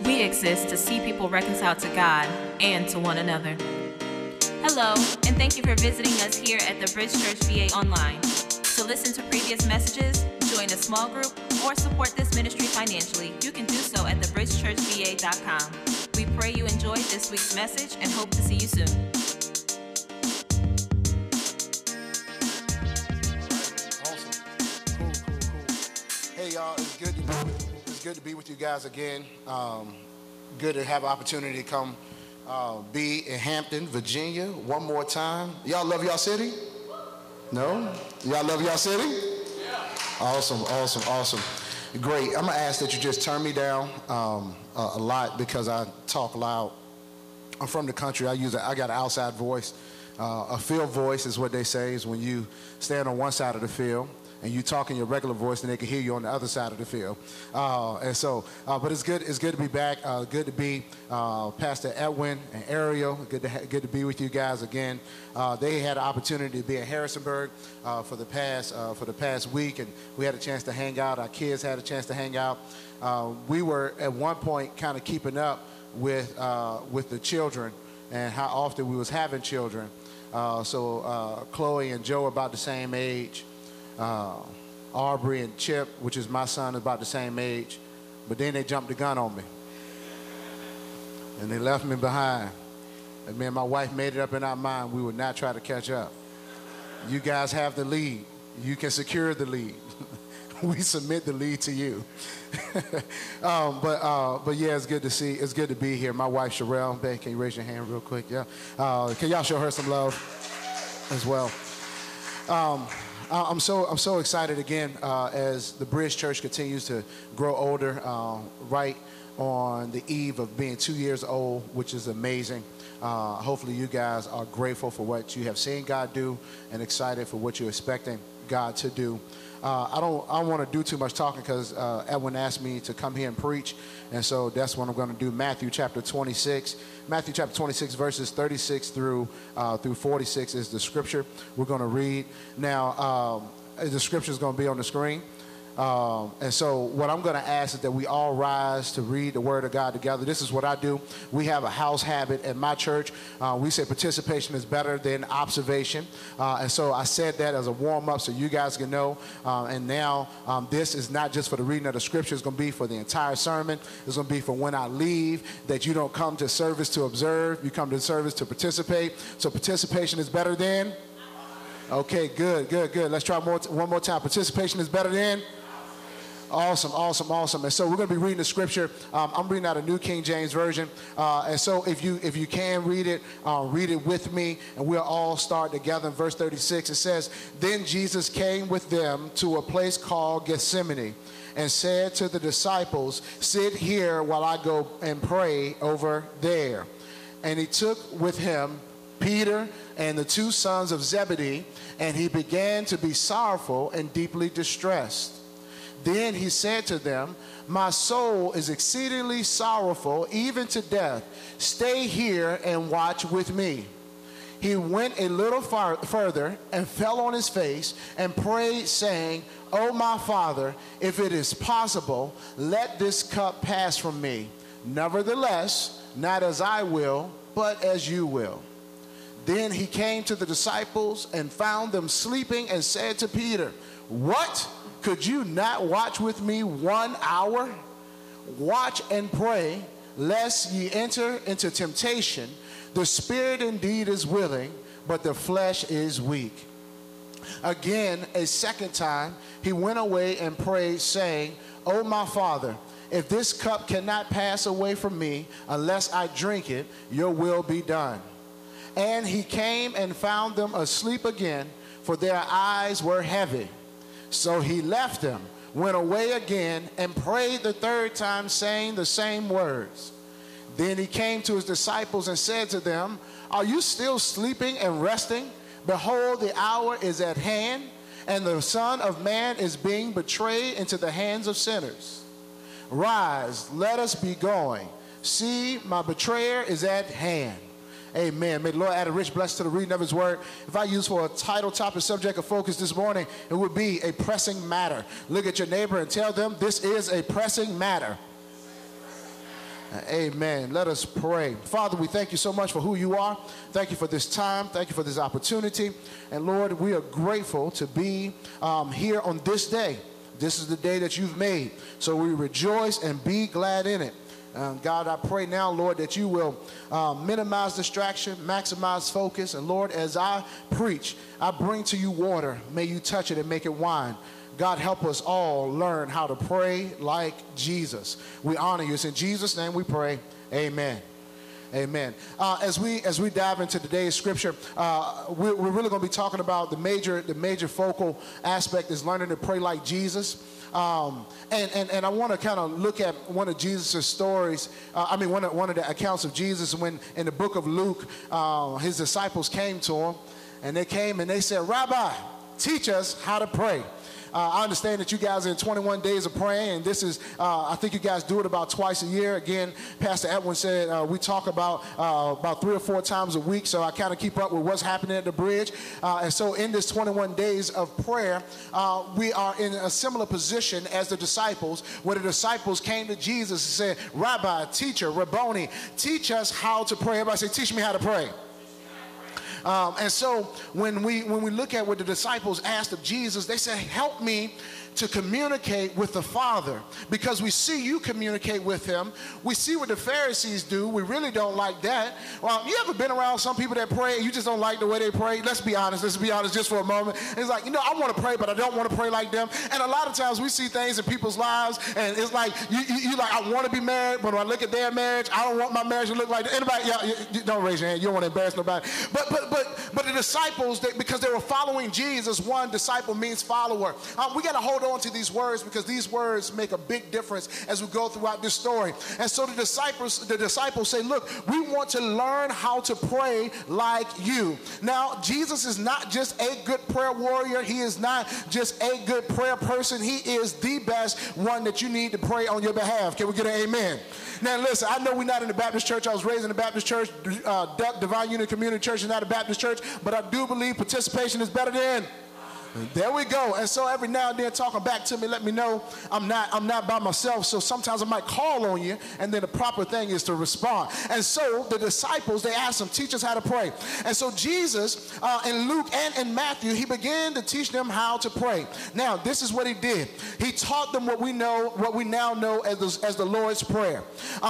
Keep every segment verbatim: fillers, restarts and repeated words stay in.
We exist to see people reconciled to God and to one another. Hello, and thank you for visiting us here at the Bridge Church V A Online. To listen to previous messages, join a small group, or support this ministry financially, you can do so at the bridge church v a dot com. We pray you enjoyed this week's message and hope to see you soon. Awesome. Cool, cool, cool. Hey, y'all, it's good to be with, it's good to be with you guys again. Um, good to have an opportunity to come uh, be in Hampton, Virginia one more time. Y'all love y'all city? No? Y'all love y'all city? Yeah. Awesome, awesome, awesome. Great. I'm going to ask that you just turn me down um, a, a lot because I talk loud. I'm from the country. I use a, I got an outside voice. Uh, a field voice is what they say is when you stand on one side of the field and you talk in your regular voice and they can hear you on the other side of the field. Uh, and so, uh, but it's good. It's good to be back. Uh, good to be uh, Pastor Edwin and Ariel. Good to ha- good to be with you guys again. Uh, they had an opportunity to be in Harrisonburg uh, for the past uh, for the past week, and we had a chance to hang out. Our kids had a chance to hang out. Uh, we were at one point kind of keeping up with uh, with the children and how often we was having children. Uh, so uh, Chloe and Joe are about the same age. Uh, Aubrey and Chip, which is my son, is about the same age. But then they jumped the gun on me. And they left me behind. And me and my wife made it up in our mind we would not try to catch up. You guys have the lead. You can secure the lead. We submit the lead to you. um, but uh, but yeah, it's good to see. It's good to be here. My wife Sherelle, babe, can you raise your hand real quick? Yeah. Uh, can y'all show her some love as well? Um, I'm so I'm so excited again uh, as the Bridge Church continues to grow older. Uh, right on the eve of being two years old, which is amazing. Uh, hopefully, you guys are grateful for what you have seen God do and excited for what you're expecting God to do. Uh, I don't I don't want to do too much talking because uh, Edwin asked me to come here and preach, and so that's what I'm going to do. Matthew chapter twenty-six, Matthew chapter twenty-six, verses thirty-six through uh, through forty-six is the scripture we're going to read. Now, um, the scripture is going to be on the screen. Um, and so what I'm going to ask is that we all rise to read the Word of God together. This is what I do. We have a house habit at my church. Uh, we say participation is better than observation. Uh, and so I said that as a warm-up so you guys can know. Uh, and now um, this is not just for the reading of the Scripture. It's going to be for the entire sermon. It's going to be for when I leave, that you don't come to service to observe. You come to service to participate. So participation is better than? Okay, good, good, good. Let's try more t- one more time. Participation is better than? Awesome, awesome, awesome. And so we're going to be reading the scripture. Um, I'm reading out a New King James Version. Uh, and so if you if you can read it, uh, read it with me, and we'll all start together in verse thirty-six. It says, "Then Jesus came with them to a place called Gethsemane and said to the disciples, 'Sit here while I go and pray over there.' And he took with him Peter and the two sons of Zebedee, and he began to be sorrowful and deeply distressed. Then he said to them, 'My soul is exceedingly sorrowful, even to death. Stay here and watch with me.' He went a little far further and fell on his face and prayed, saying, 'O my Father, if it is possible, let this cup pass from me. Nevertheless, not as I will, but as you will.' Then he came to the disciples and found them sleeping and said to Peter, 'What? Could you not watch with me one hour? Watch and pray, lest ye enter into temptation. The spirit indeed is willing, but the flesh is weak.' Again, a second time, he went away and prayed, saying, 'O my Father, if this cup cannot pass away from me unless I drink it, your will be done.' And he came and found them asleep again, for their eyes were heavy. So he left them, went away again, and prayed the third time, saying the same words. Then he came to his disciples and said to them, 'Are you still sleeping and resting? Behold, the hour is at hand, and the Son of Man is being betrayed into the hands of sinners. Rise, let us be going. See, my betrayer is at hand.' Amen. May the Lord add a rich blessing to the reading of his word. If I use for a title, topic, subject of focus this morning, it would be a pressing matter. Look at your neighbor and tell them this is a pressing matter. Amen. Let us pray. Father, we thank you so much for who you are. Thank you for this time. Thank you for this opportunity. And Lord, we are grateful to be um, here on this day. This is the day that you've made. So we rejoice and be glad in it. Um, God, I pray now, Lord, that you will uh, minimize distraction, maximize focus. And Lord, as I preach, I bring to you water. May you touch it and make it wine. God, help us all learn how to pray like Jesus. We honor you. It's in Jesus' name we pray. Amen. Amen. Uh, as we as we dive into today's scripture, uh, we're, we're really going to be talking about the major the major focal aspect is learning to pray like Jesus. Um, and, and, and I want to kind of look at one of Jesus' stories. Uh, I mean, one of, one of the accounts of Jesus when in the book of Luke, uh, his disciples came to him, and they came and they said, "Rabbi, teach us how to pray." Uh, I understand that you guys are in twenty-one days of praying, and this is, uh, I think you guys do it about twice a year. Again, Pastor Edwin said uh, we talk about uh, about three or four times a week, so I kind of keep up with what's happening at the bridge. Uh, and so in this twenty-one days of prayer, uh, we are in a similar position as the disciples, where the disciples came to Jesus and said, "Rabbi, teacher, Rabboni, teach us how to pray." Everybody say, "Teach me how to pray." Um, and so when we when we look at what the disciples asked of Jesus, they said, "Help me to communicate with the Father, because we see you communicate with him. We see what the Pharisees do. We really don't like that." Well, you ever been around some people that pray and you just don't like the way they pray? Let's be honest. Let's be honest just for a moment. And it's like, you know, I want to pray, but I don't want to pray like them. And a lot of times we see things in people's lives, and it's like, you, you, you like, I want to be married, but when I look at their marriage, I don't want my marriage to look like that. Anybody? Yeah, you, you, don't raise your hand. You don't want to embarrass nobody. But but but but the disciples, they, because they were following Jesus, one disciple means follower. Um, we got to hold on to these words, because these words make a big difference as we go throughout this story. And so the disciples, the disciples say, "Look, we want to learn how to pray like you." Now, Jesus is not just a good prayer warrior. He is not just a good prayer person. He is the best one that you need to pray on your behalf. Can we get an amen? Now, listen, I know we're not in the Baptist church. I was raised in the Baptist church. Uh, Divine Unity Community Church is not a Baptist church, but I do believe participation is better than. There we go. And so every now and then talking back to me, let me know I'm not I'm not by myself. So sometimes I might call on you, and then the proper thing is to respond. And so the disciples, they asked him, "Teach us how to pray." And so Jesus, uh, in Luke and in Matthew, he began to teach them how to pray. Now, this is what he did. He taught them what we know, what we now know as the, as the Lord's Prayer.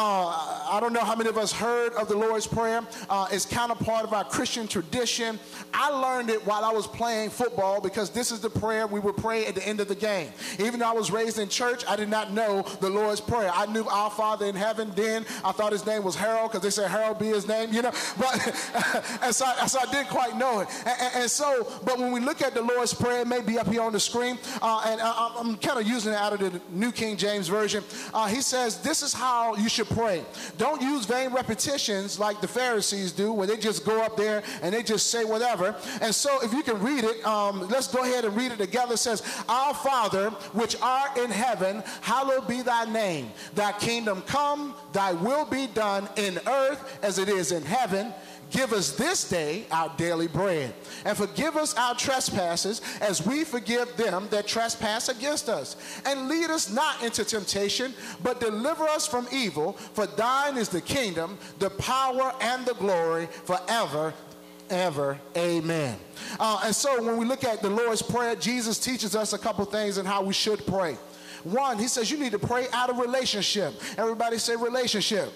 Uh, I don't know how many of us heard of the Lord's Prayer. Uh, it's kind of part of our Christian tradition. I learned it while I was playing football, because this is the prayer we would pray at the end of the game. Even though I was raised in church, I did not know the Lord's Prayer. I knew Our Father in Heaven. Then I thought his name was Harold, because they said Harold be his name, you know. But and so, so I didn't quite know it. And, and, and so, but when we look at the Lord's Prayer, it may be up here on the screen, uh, and I, I'm kind of using it out of the New King James Version. Uh, he says, this is how you should pray. Don't use vain repetitions like the Pharisees do, where they just go up there and they just say whatever. And so if you can read it, um, let's go ahead and read it together. It says, "Our Father, which art in heaven, hallowed be thy name. Thy kingdom come, thy will be done in earth as it is in heaven. Give us this day our daily bread, and forgive us our trespasses as we forgive them that trespass against us. And lead us not into temptation, but deliver us from evil. For thine is the kingdom, the power, and the glory forever, ever. Amen." Uh, and so when we look at the Lord's Prayer, Jesus teaches us a couple things in how we should pray. One, he says you need to pray out of relationship. Everybody say relationship.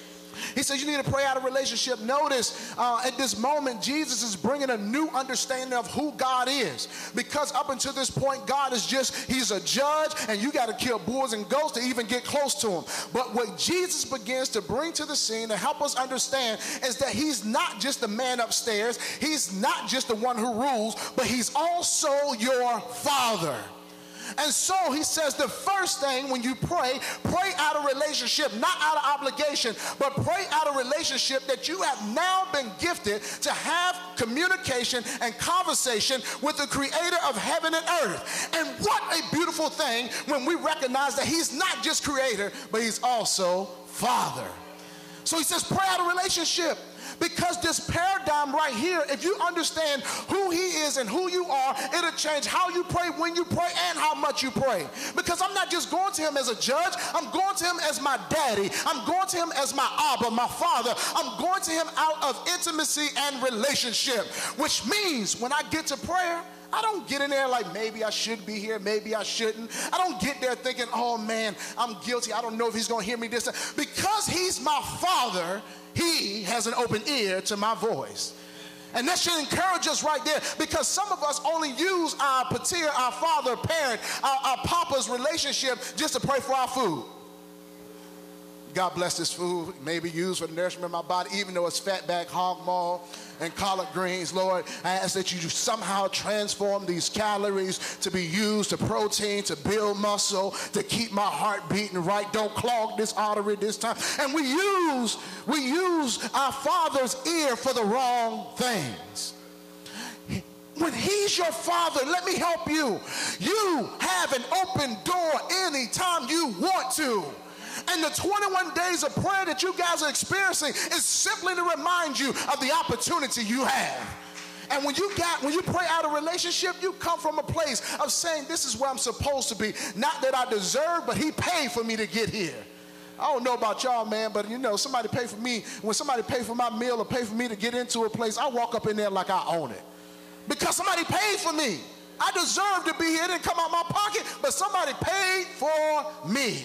He says you need to pray out of relationship. Notice uh, at this moment, Jesus is bringing a new understanding of who God is. Because up until this point, God is just, he's a judge, and you got to kill bulls and goats to even get close to him. But what Jesus begins to bring to the scene to help us understand is that he's not just the man upstairs. He's not just the one who rules, but he's also your Father. And so he says the first thing when you pray, pray out of relationship, not out of obligation, but pray out of relationship that you have now been gifted to have communication and conversation with the creator of heaven and earth. And what a beautiful thing when we recognize that he's not just creator, but he's also Father. So he says pray out of relationship. Because this paradigm right here, if you understand who he is and who you are, it'll change how you pray, when you pray, and how much you pray. Because I'm not just going to him as a judge. I'm going to him as my daddy. I'm going to him as my Abba, my father. I'm going to him out of intimacy and relationship, which means when I get to prayer, I don't get in there like maybe I should be here, maybe I shouldn't. I don't get there thinking, oh man, I'm guilty. I don't know if he's going to hear me this time. Because he's my father, he has an open ear to my voice. And that should encourage us right there, because some of us only use our pater, our father, parent, our, our papa's relationship just to pray for our food. God bless this food. It may be used for the nourishment of my body, even though it's fatback, hog maw, and collard greens. Lord, I ask that you somehow transform these calories to be used to protein, to build muscle, to keep my heart beating right. Don't clog this artery this time. And we use, we use our Father's ear for the wrong things. When he's your father, let me help you. You have an open door anytime you want to. And the twenty-one days of prayer that you guys are experiencing is simply to remind you of the opportunity you have. And when you got, when you pray out of relationship, you come from a place of saying, this is where I'm supposed to be. Not that I deserve, but he paid for me to get here. I don't know about y'all, man, but you know, somebody pay for me. When somebody pay for my meal or pay for me to get into a place, I walk up in there like I own it. Because somebody paid for me. I deserve to be here. It didn't come out my pocket, but somebody paid for me.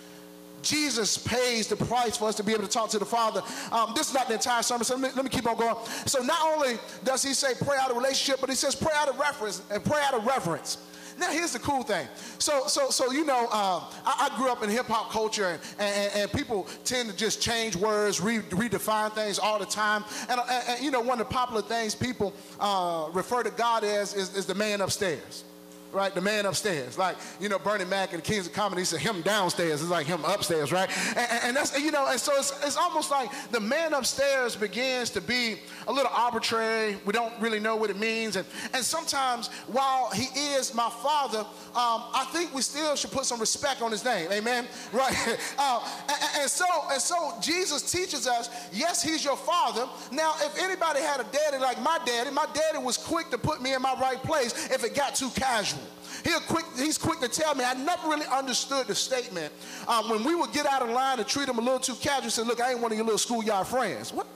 Jesus pays the price for us to be able to talk to the Father. Um, this is not the entire sermon, so let me, let me keep on going. So not only does he say pray out of relationship, but he says pray out of reference and pray out of reverence. Now here's the cool thing. So, so, so you know, um, I, I grew up in hip hop culture, and, and, and people tend to just change words, re, redefine things all the time. And, and, and you know, one of the popular things people uh, refer to God as is, is the man upstairs. Right, the man upstairs. Like, you know, Bernie Mac and the Kings of Comedy said him downstairs is like him upstairs, right? And, and, and that's, you know, and so it's, it's almost like the man upstairs begins to be a little arbitrary. We don't really know what it means. And, and sometimes, while he is my father, um, I think we still should put some respect on his name. Amen? Right? uh, and, and, so, and so Jesus teaches us, yes, he's your father. Now, if anybody had a daddy like my daddy, my daddy was quick to put me in my right place if it got too casual. He'll quick, he's quick to tell me. I never really understood the statement. Um, when we would get out of line and treat him a little too casual, he said, look, I ain't one of your little schoolyard friends. What?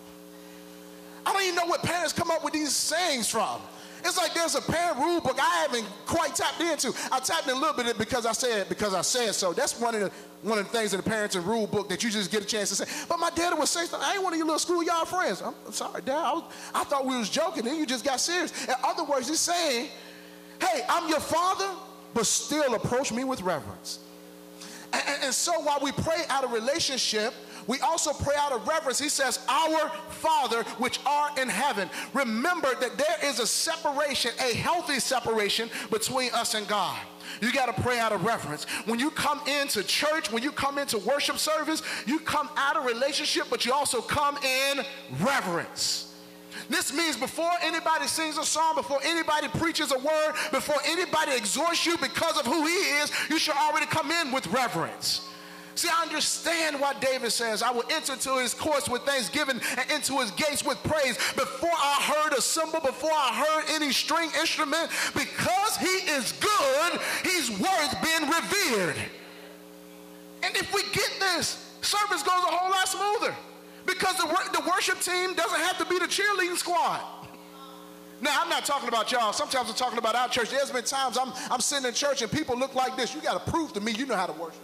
I don't even know what parents come up with these sayings from. It's like there's a parent rule book I haven't quite tapped into. I tapped in a little bit because I said because I said so. That's one of the one of the things in the parents and rule book that you just get a chance to say. But my daddy would say something. I ain't one of your little schoolyard friends. I'm, I'm sorry, Dad. I, was, I thought we was joking. Then you just got serious. In other words, he's saying, hey, I'm your father, but still approach me with reverence. And, and, and so while we pray out of relationship, we also pray out of reverence. He says, our Father which art in heaven. Remember that there is a separation, a healthy separation between us and God. You got to pray out of reverence. When you come into church, when you come into worship service, you come out of relationship, but you also come in reverence. This means before anybody sings a song, before anybody preaches a word, before anybody exhorts you because of who he is, you should already come in with reverence. See, I understand why David says, I will enter into his courts with thanksgiving and into his gates with praise. Before I heard a cymbal, before I heard any string instrument, because he is good, he's worth being revered. And if we get this, service goes a whole lot smoother. Because the, the worship team doesn't have to be the cheerleading squad. Now, I'm not talking about y'all. Sometimes I'm talking about our church. There's been times I'm, I'm sitting in church and people look like this. You got to prove to me you know how to worship.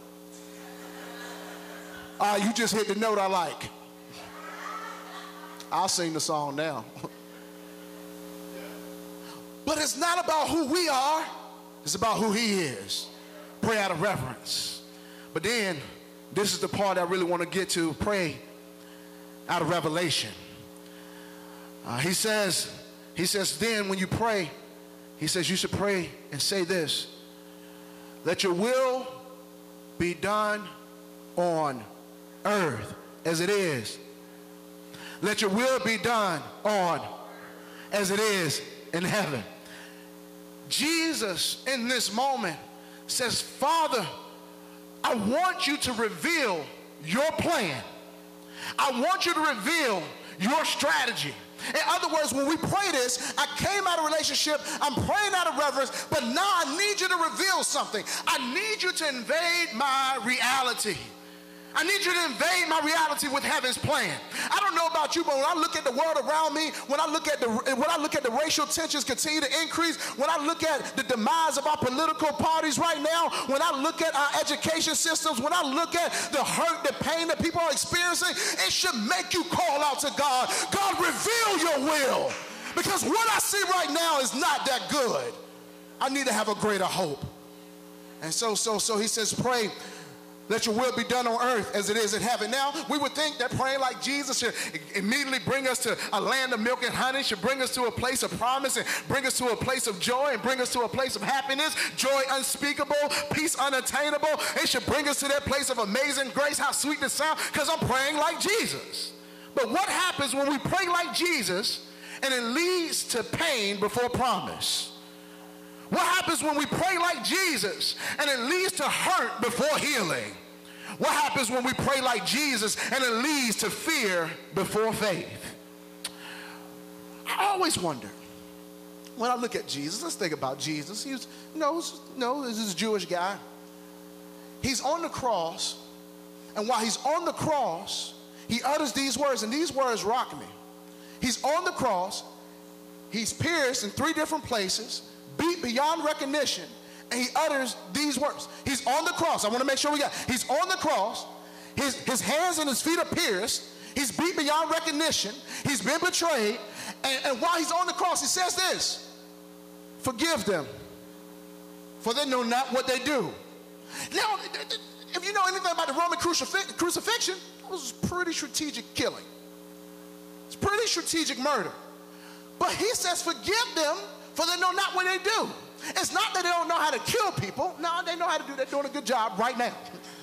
Uh, you just hit the note I like. I'll sing the song now. But it's not about who we are. It's about who he is. Pray out of reverence. But then, this is the part I really want to get to. Pray out of revelation. Uh, he says, he says, then when you pray, he says you should pray and say this: let your will be done on earth as it is. Let your will be done on as it is in heaven. Jesus in this moment says, Father, I want you to reveal your plan. I want you to reveal your strategy. In other words, when we pray this, I came out of relationship, I'm praying out of reverence, but now I need you to reveal something. I need you to invade my reality. I need you to invade my reality with heaven's plan. I don't know about you, but when I look at the world around me, when I look at the when I look at the racial tensions continue to increase, when I look at the demise of our political parties right now, when I look at our education systems, when I look at the hurt, the pain that people are experiencing, it should make you call out to God. God, reveal your will. Because what I see right now is not that good. I need to have a greater hope. And so, so, so he says, pray, let your will be done on earth as it is in heaven. Now, we would think that praying like Jesus should immediately bring us to a land of milk and honey, should bring us to a place of promise and bring us to a place of joy and bring us to a place of happiness, joy unspeakable, peace unattainable. It should bring us to that place of amazing grace. How sweet the sound, because I'm praying like Jesus. But what happens when we pray like Jesus and it leads to pain before promise? What happens when we pray like Jesus and it leads to hurt before healing? What happens when we pray like Jesus and it leads to fear before faith? I always wonder, when I look at Jesus, let's think about Jesus. He was, no, no, this is a Jewish guy. He's on the cross, and while he's on the cross, he utters these words, and these words rock me. He's on the cross, he's pierced in three different places, beat beyond recognition, and he utters these words. He's on the cross. I want to make sure we got it. He's on the cross. His, his hands and his feet are pierced. He's beat beyond recognition. He's been betrayed. And, and while he's on the cross, he says this: forgive them, for they know not what they do. Now, if you know anything about the Roman crucif- crucifixion, it was pretty strategic killing. It's pretty strategic murder. But he says, forgive them, for they know not what they do. It's not that they don't know how to kill people. No, they know how to do. They're doing a good job right now.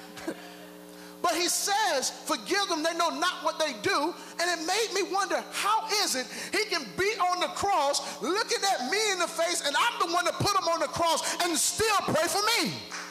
But he says, forgive them, they know not what they do. And it made me wonder, how is it he can be on the cross looking at me in the face, and I'm the one that put him on the cross, and still pray for me?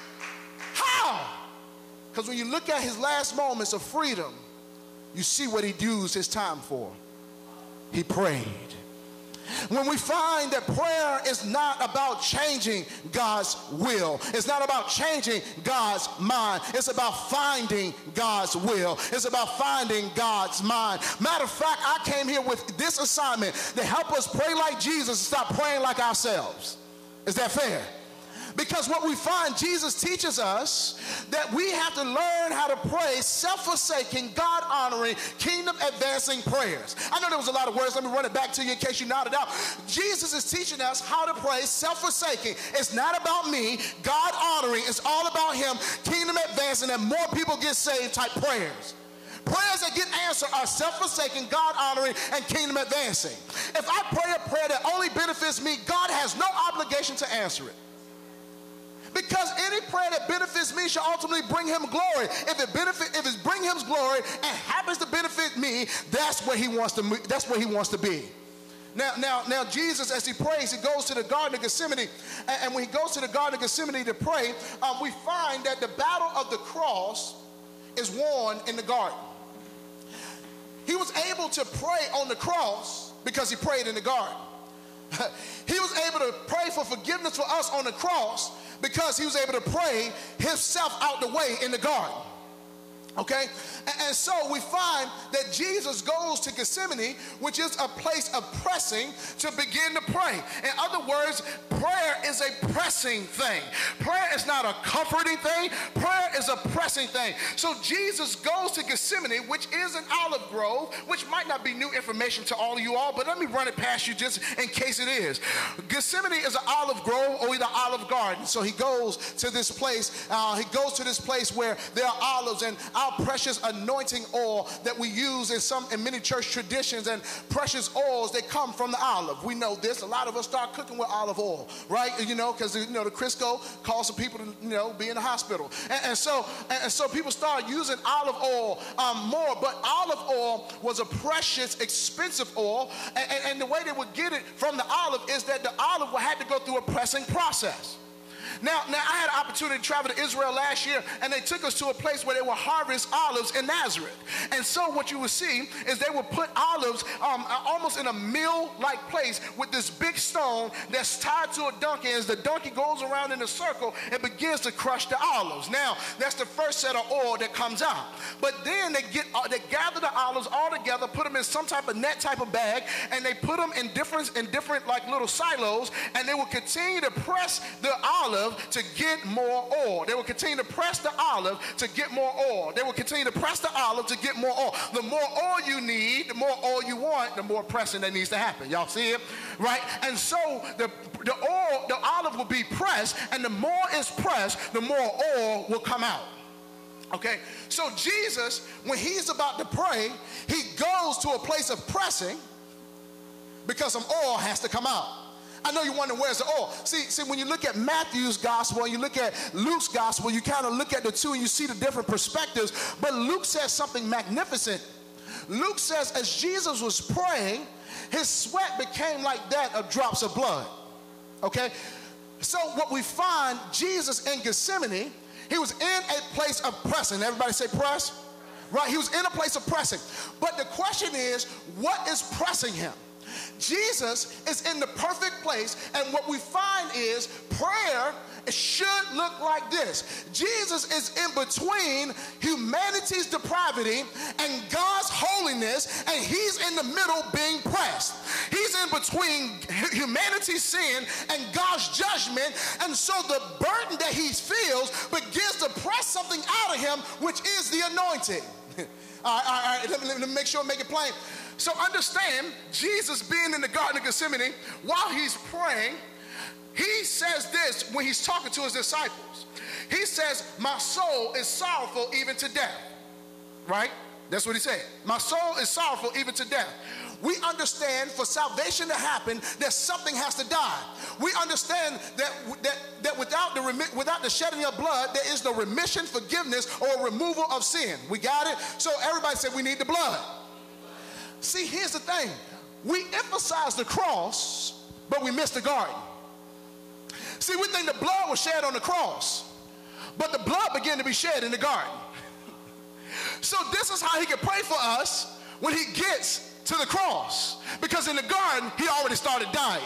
How? Because when you look at his last moments of freedom, you see what he used his time for. He prayed. When we find that prayer is not about changing God's will, it's not about changing God's mind, it's about finding God's will, it's about finding God's mind. Matter of fact, I came here with this assignment to help us pray like Jesus and stop praying like ourselves. Is that fair? Because what we find, Jesus teaches us that we have to learn how to pray self-forsaking, God-honoring, kingdom-advancing prayers. I know there was a lot of words. Let me run it back to you in case you nodded out. Jesus is teaching us how to pray self-forsaking. It's not about me, God-honoring. It's all about him, kingdom-advancing, and more people get saved type prayers. Prayers that get answered are self-forsaking, God-honoring, and kingdom-advancing. If I pray a prayer that only benefits me, God has no obligation to answer it. Because any prayer that benefits me shall ultimately bring him glory. If it benefit, if it's bring him glory and happens to benefit me, that's where he wants to. That's where he wants to be. Now, now, now, Jesus, as he prays, he goes to the Garden of Gethsemane, and, and when he goes to the Garden of Gethsemane to pray, um, we find that the battle of the cross is won in the garden. He was able to pray on the cross because he prayed in the garden. He was able to pray for forgiveness for us on the cross because he was able to pray himself out the way in the garden. Okay? And, and so we find that Jesus goes to Gethsemane, which is a place of pressing, to begin to pray. In other words, prayer is a pressing thing. Prayer is not a comforting thing. Prayer is a pressing thing. So Jesus goes to Gethsemane, which is an olive grove, which might not be new information to all of you all, but let me run it past you just in case it is. Gethsemane is an olive grove or the olive garden. So he goes to this place. Uh, he goes to this place where there are olives, and our precious anointing oil that we use in some in many church traditions, and precious oils that come from the olive. We know this. A lot of us start cooking with olive oil, right? You know, because you know the Crisco caused some people to you know be in the hospital, and, and so and so people start using olive oil um, more. But olive oil was a precious, expensive oil, and, and, and the way they would get it from the olive is that the olive had to go through a pressing process. Now, now I had an opportunity to travel to Israel last year, and they took us to a place where they would harvest olives in Nazareth. And so what you would see is they would put olives um, almost in a mill-like place with this big stone that's tied to a donkey. As the donkey goes around in a circle, it begins to crush the olives. Now, that's the first set of oil that comes out. But then they get uh, they gather the olives all together, put them in some type of net type of bag, and they put them in different in different like little silos, and they will continue to press the olive to get more oil. They will continue to press the olive to get more oil. They will continue to press the olive to get more oil. The more oil you need, the more oil you want, the more pressing that needs to happen. Y'all see it? Right? And so the, the oil, the olive will be pressed, and the more it's pressed, the more oil will come out. Okay? So Jesus, when he's about to pray, he goes to a place of pressing because some oil has to come out. I know you're wondering, where's the oil? See, see, when you look at Matthew's gospel and you look at Luke's gospel, you kind of look at the two and you see the different perspectives. But Luke says something magnificent. Luke says as Jesus was praying, his sweat became like that of drops of blood. Okay? So what we find, Jesus in Gethsemane, he was in a place of pressing. Everybody say press? Right? He was in a place of pressing. But the question is, what is pressing him? Jesus is in the perfect place, and what we find is prayer should look like this. Jesus is in between humanity's depravity and God's holiness, and he's in the middle being pressed. He's in between humanity's sin and God's judgment, and so the burden that he feels begins to press something out of him, which is the anointing. all right, all right, all right. Let, me, let me make sure I make it plain. So understand, Jesus being in the Garden of Gethsemane, while he's praying, he says this when he's talking to his disciples. He says, my soul is sorrowful even to death. Right? That's what he said. My soul is sorrowful even to death. We understand for salvation to happen, that something has to die. We understand that, that, that without, the remi- without the shedding of blood, there is no remission, forgiveness, or removal of sin. We got it? So everybody said we need the blood. See, here's the thing. We emphasize the cross, but we miss the garden. See, we think the blood was shed on the cross, but the blood began to be shed in the garden. So this is how he can pray for us when he gets to the cross, because in the garden, he already started dying.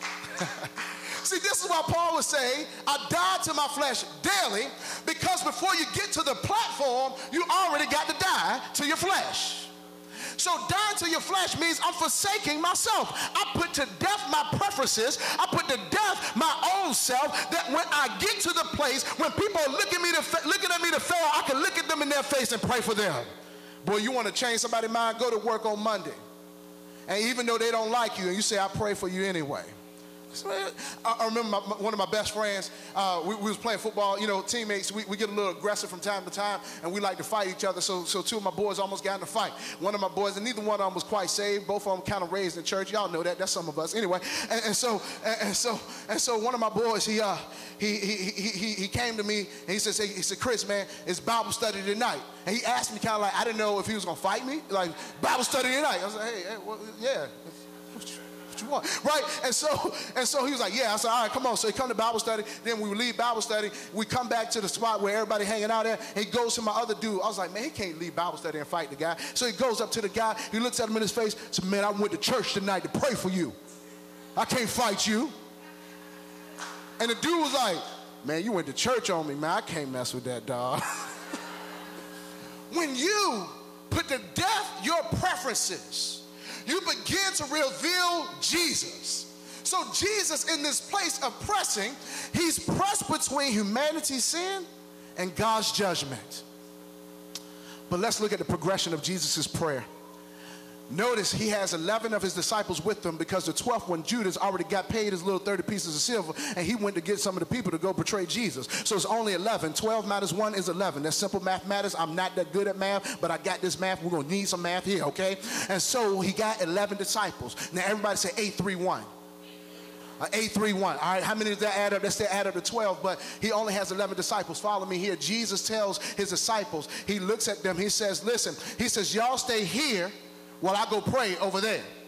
See, this is why Paul would say, I died to my flesh daily, because before you get to the platform, you already got to die to your flesh. So dying to your flesh means I'm forsaking myself. I put to death my preferences. I put to death my own self, that when I get to the place when people are looking, me to, looking at me to fail, I can look at them in their face and pray for them. Boy, you want to change somebody's mind, go to work on Monday. And even though they don't like you, and you say, I pray for you anyway. I remember my, one of my best friends, uh, we, we was playing football, you know, teammates, we, we get a little aggressive from time to time, and we like to fight each other, so, so two of my boys almost got in a fight. One of my boys, and neither one of them was quite saved, both of them kind of raised in church, y'all know that, that's some of us, anyway, and, and so, and, and so, and so one of my boys, he, uh, he, he, he, he, he came to me, and he said, he said, Chris, man, it's Bible study tonight, and he asked me kind of like, I didn't know if he was going to fight me, like, Bible study tonight. I was like, hey, hey well, yeah, you want, right? And so, and so he was like, yeah. I said, all right, come on. So he come to Bible study. Then we leave Bible study. We come back to the spot where everybody hanging out there. And he goes to my other dude. I was like, man, he can't leave Bible study and fight the guy. So he goes up to the guy. He looks at him in his face. Said, man, I went to church tonight to pray for you. I can't fight you. And the dude was like, man, you went to church on me, man. I can't mess with that, dog. When you put to death your preferences, you begin to reveal Jesus. So Jesus, in this place of pressing, he's pressed between humanity's sin and God's judgment. But let's look at the progression of Jesus' prayer. Notice he has eleven of his disciples with him, because the twelfth one, Judas, already got paid his little thirty pieces of silver, and he went to get some of the people to go betray Jesus. So it's only eleven. twelve minus one is eleven. That's simple mathematics. I'm not that good at math, but I got this math. We're going to need some math here, okay? And so he got eleven disciples. Now everybody say eight three one. Uh, eight three one. All right, how many does that add up? Let's say add up to twelve, but he only has eleven disciples. Follow me here. Jesus tells his disciples, he looks at them, he says, listen, he says, y'all stay here while I go pray over there.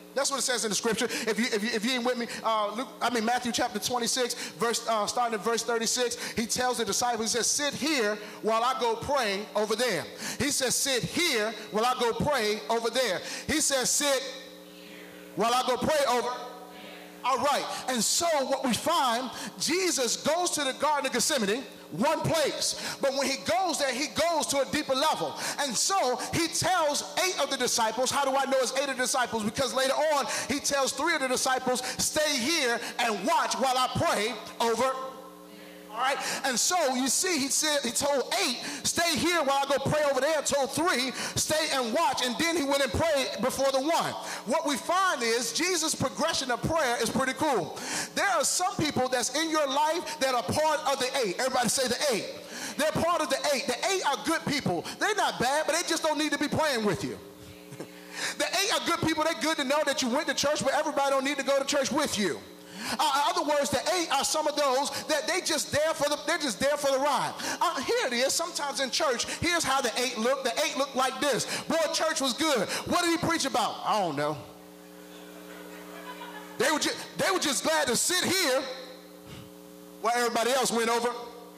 That's what it says in the scripture. If you if you, if you ain't with me, uh, Luke, I mean Matthew chapter twenty-six, verse uh, starting at verse thirty-six, he tells the disciples, he says, sit here while I go pray over there. He says, sit here while I go pray over there. He says, sit while I go pray over. All right, and so what we find, Jesus goes to the Garden of Gethsemane, one place, but when he goes there, he goes to a deeper level. And so he tells eight of the disciples. How do I know it's eight of the disciples? Because later on, he tells three of the disciples, stay here and watch while I pray over. All right, and so you see, he said, he told eight, stay here while I go pray over there. Told three, stay and watch, and then he went and prayed before the one. What we find is Jesus' progression of prayer is pretty cool. There are some people that's in your life that are part of the eight. Everybody say the eight. They're part of the eight. The eight are good people. They're not bad, but they just don't need to be praying with you. The eight are good people. They're good to know that you went to church, but everybody don't need to go to church with you. Uh, in other words, the eight are some of those that they just there for the they're just there for the ride. Uh, here it is. Sometimes in church, here's how the eight look. The eight looked like this. Boy, church was good. What did he preach about? I don't know. They were just they were just glad to sit here while everybody else went over.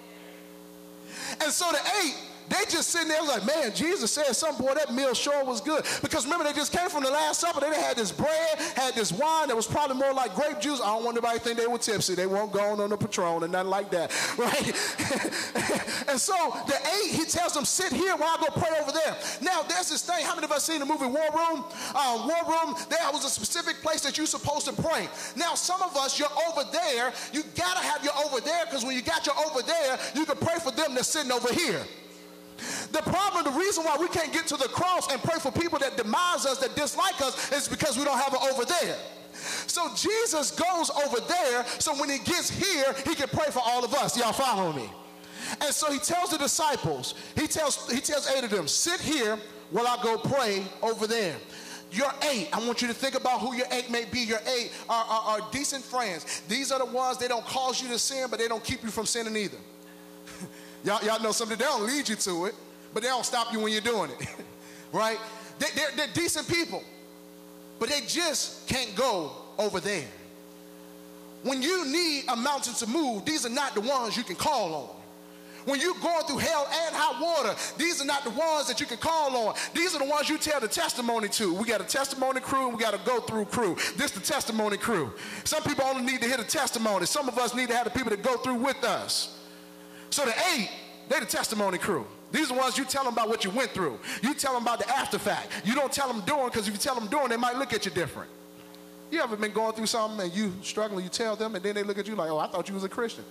And so the eight, they just sitting there like, man, Jesus said something, boy, that meal sure was good. Because remember, they just came from the Last Supper. They had this bread, had this wine that was probably more like grape juice. I don't want anybody to think they were tipsy. They weren't going on the Patron and nothing like that, right? And so the eight, he tells them, sit here while I go pray over there. Now, there's this thing. How many of us seen the movie War Room? Uh, War Room, there was a specific place that you're supposed to pray. Now, some of us, you're over there. You got to have your over there, because when you got your over there, you can pray for them that's sitting over here. The problem, the reason why we can't get to the cross and pray for people that demise us, that dislike us, is because we don't have it over there. So Jesus goes over there, so when he gets here, he can pray for all of us. Y'all follow me? And so he tells the disciples, he tells, he tells eight of them, sit here while I go pray over there. Your eight, I want you to think about who your eight may be. Your eight are, are, are decent friends. These are the ones, they don't cause you to sin, but they don't keep you from sinning either. Y'all, y'all know something, they don't lead you to it, but they don't stop you when you're doing it, right? They, they're, they're decent people, but they just can't go over there. When you need a mountain to move, these are not the ones you can call on. When you're going through hell and hot water, these are not the ones that you can call on. These are the ones you tell the testimony to. We got a testimony crew and we got a go-through crew. This is the testimony crew. Some people only need to hear the testimony. Some of us need to have the people that go through with us. So the eight, they're the testimony crew. These are the ones you tell them about what you went through. You tell them about the after fact. You don't tell them doing, because if you tell them doing, they might look at you different. You ever been going through something and you struggling, you tell them, and then they look at you like, oh, I thought you was a Christian.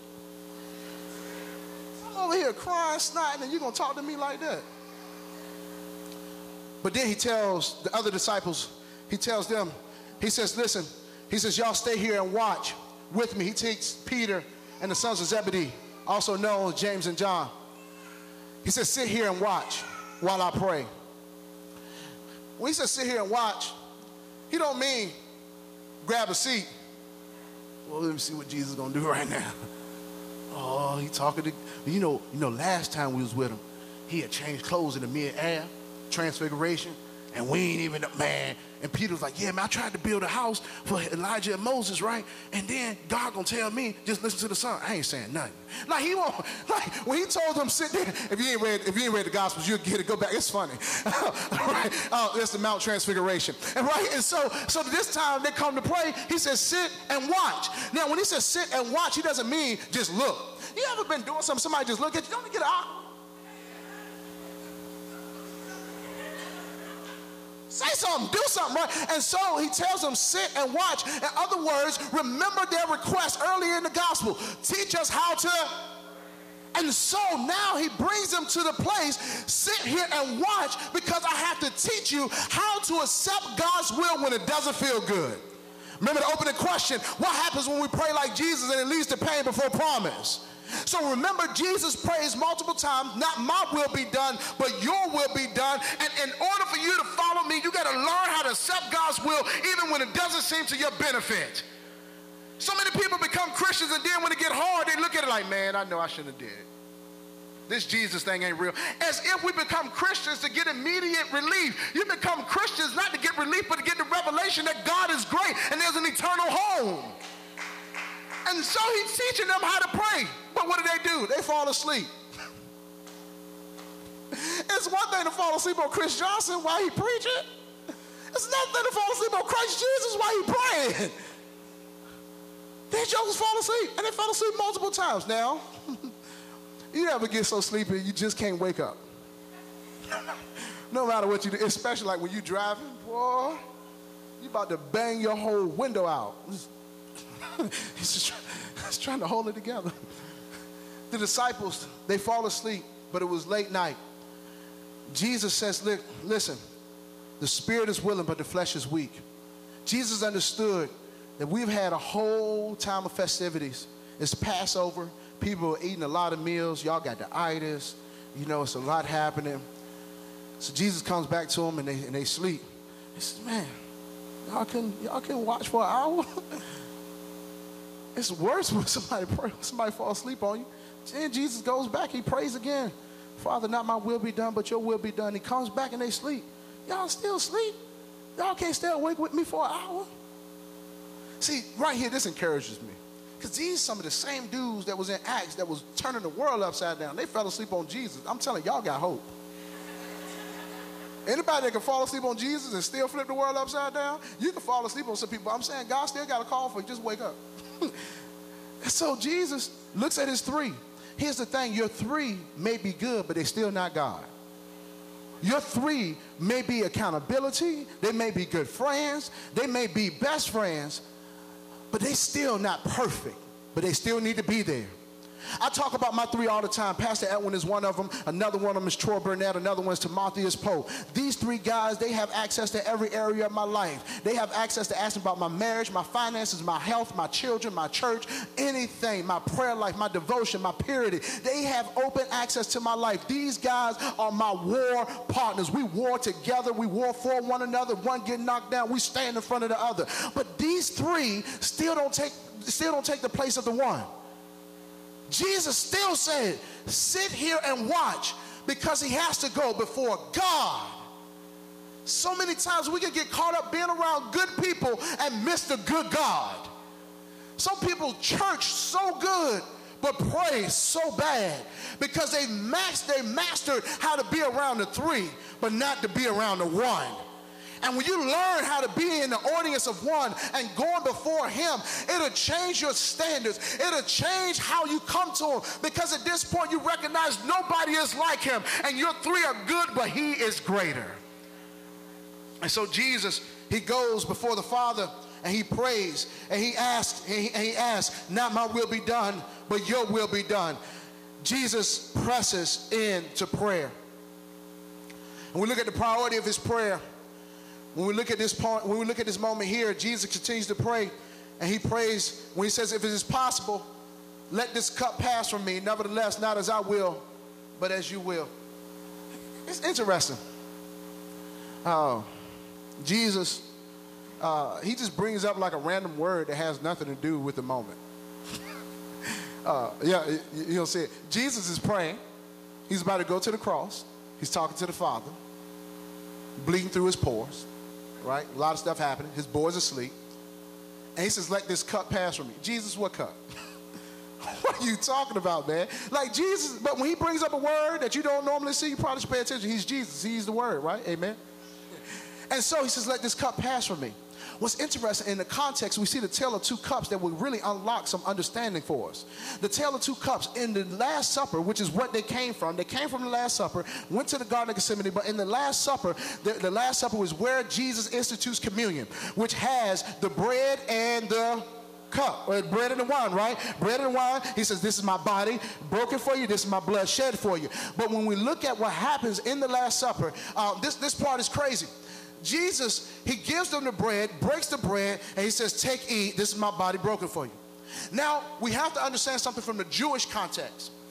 I'm over here crying, snotting, and you're going to talk to me like that. But then he tells the other disciples, he tells them, he says, listen, he says, y'all stay here and watch with me. He takes Peter and the sons of Zebedee, also known as James and John. He says, sit here and watch while I pray. When he says sit here and watch, he don't mean grab a seat. Well, let me see what Jesus is going to do right now. Oh, he talking to, you know, you know, last time we was with him, he had changed clothes in the mid-air, transfiguration, and we ain't even, man. And Peter was like, yeah, man, I tried to build a house for Elijah and Moses, right? And then God gonna tell me, just listen to the son. I ain't saying nothing. Like he won't, like when he told them sit there, if you ain't read, if you ain't read the Gospels, you'll get it, go back. It's funny. Right? Oh, that's the Mount Transfiguration. And right, and so, so this time they come to pray, he says, sit and watch. Now, when he says sit and watch, he doesn't mean just look. You ever been doing something, somebody just look at you, don't get out. Say something, do something, right? And so he tells them, sit and watch. In other words, remember their request earlier in the gospel. Teach us how to. And so now he brings them to the place, sit here and watch, because I have to teach you how to accept God's will when it doesn't feel good. Remember the opening question, what happens when we pray like Jesus and it leads to pain before promise? So remember, Jesus prays multiple times, not my will be done, but your will be done. And in order for you to follow me, you got to learn how to accept God's will even when it doesn't seem to your benefit. So many people become Christians, and then when it get hard, they look at it like, man, I know I shouldn't have did it. This Jesus thing ain't real. As if we become Christians to get immediate relief. You become Christians not to get relief, but to get the revelation that God is great and there's an eternal home. And so he's teaching them how to pray. But what do they do? They fall asleep. It's one thing to fall asleep on Chris Johnson while he preaching. It's another thing to fall asleep on Christ Jesus while he praying. These jokers fall asleep, and they fell asleep multiple times. Now, you never get so sleepy you just can't wake up. No matter what you do, especially like when you driving, boy, you about to bang your whole window out. He's just, try, he's trying to hold it together. The disciples, they fall asleep, but it was late night. Jesus says, look, listen, the spirit is willing, but the flesh is weak. Jesus understood that we've had a whole time of festivities. It's Passover. People are eating a lot of meals. Y'all got the itis. You know, it's a lot happening. So Jesus comes back to them, and they, and they sleep. He says, man, y'all can, y'all can watch for an hour? It's worse when somebody pray, somebody fall asleep on you. Then Jesus goes back. He prays again. Father, not my will be done, but your will be done. He comes back, and they sleep. Y'all still sleep? Y'all can't stay awake with me for an hour? See, right here, this encourages me. Because these some of the same dudes that was in Acts that was turning the world upside down. They fell asleep on Jesus. I'm telling y'all got hope. Anybody that can fall asleep on Jesus and still flip the world upside down, you can fall asleep on some people. I'm saying God still got a call for you. Just wake up. So Jesus looks at his three. Here's the thing. Your three may be good, but they're still not God. Your three may be accountability. They may be good friends. They may be best friends. But they still not perfect, but they still need to be there. I talk about my three all the time. Pastor Edwin is one of them. Another one of them is Troy Burnett. Another one is Timotheus Pope. These three guys, they have access to every area of my life. They have access to asking about my marriage, my finances, my health, my children, my church, anything, my prayer life, my devotion, my purity. They have open access to my life. These guys are my war partners. We war together. We war for one another. One get knocked down, we stand in front of the other. But these three still don't take, still don't take the place of the one. Jesus still said, sit here and watch, because he has to go before God. So many times we can get caught up being around good people and miss the good God. Some people church so good but pray so bad because they mastered, they mastered how to be around the three but not to be around the one. And when you learn how to be in the audience of one and going before him, it'll change your standards. It'll change how you come to him, because at this point you recognize nobody is like him, and your three are good, but he is greater. And so Jesus, he goes before the Father and he prays and he asks, and he, and he asks, not my will be done, but your will be done. Jesus presses into prayer. And we look at the priority of his prayer. When we look at this point, when we look at this moment here, Jesus continues to pray, and he prays when he says, if it is possible, let this cup pass from me. Nevertheless, not as I will, but as you will. It's interesting. Uh, Jesus, uh, he just brings up like a random word that has nothing to do with the moment. uh, yeah, you, you don't see it. Jesus is praying. He's about to go to the cross. He's talking to the Father, bleeding through his pores. Right? A lot of stuff happening. His boys are asleep. And he says, let this cup pass from me. Jesus, what cup? What are you talking about, man? Like Jesus, but when he brings up a word that you don't normally see, you probably should pay attention. He's Jesus. He's the word, right? Amen? And so he says, let this cup pass from me. What's interesting in the context, we see the tale of two cups that will really unlock some understanding for us. The tale of two cups in the Last Supper, which is what they came from. They came from the Last Supper, went to the Garden of Gethsemane, but in the Last Supper, the, the Last Supper was where Jesus institutes communion, which has the bread and the cup, or bread and the wine, right? Bread and wine, he says, this is my body broken for you, this is my blood shed for you. But when we look at what happens in the Last Supper, uh, this, this part is crazy. Jesus, he gives them the bread, breaks the bread, and he says, take, eat, this is my body broken for you. Now, we have to understand something from the Jewish context.